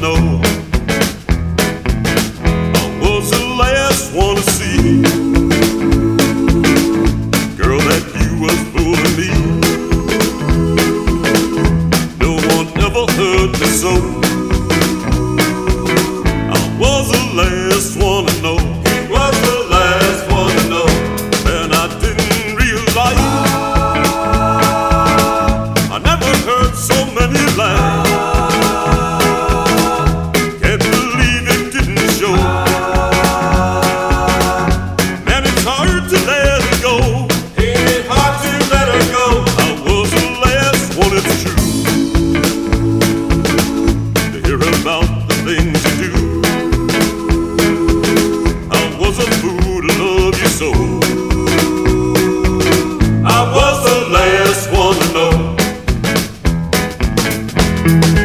know. I was the last one to see, girl, that you was fooling me. No one ever hurt me so. I was the last one to know. He was the last one to know. And I didn't realize I never heard so many lies. Can't believe it didn't show. Man, it's hard to let it go. It's hard to let her go. I was the last one, it's true, to hear about the things you do. I was a fool to love you so. I was the last one to know.